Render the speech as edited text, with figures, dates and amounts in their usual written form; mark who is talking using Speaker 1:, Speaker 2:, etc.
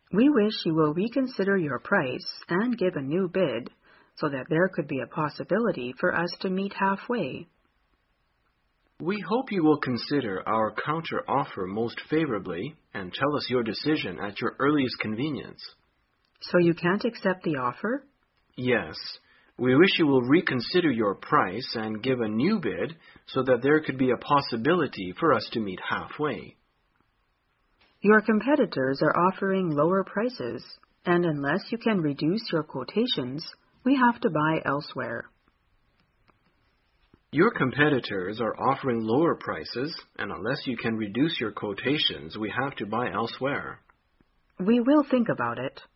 Speaker 1: We wish you will reconsider your price and give a new bid so that there could be a possibility for us to meet halfway.
Speaker 2: We hope you will consider our counter-offer most favorably and tell us your decision at your earliest convenience.
Speaker 1: So you can't accept the offer?
Speaker 2: Yes. We wish you will reconsider your price and give a new bid so that there could be a possibility for us to meet halfway.
Speaker 1: Your competitors are offering lower prices, and unless you can reduce your quotations, we have to buy elsewhere.
Speaker 2: Your competitors are offering lower prices, and unless you can reduce your quotations, we have to buy elsewhere.
Speaker 1: We will think about it.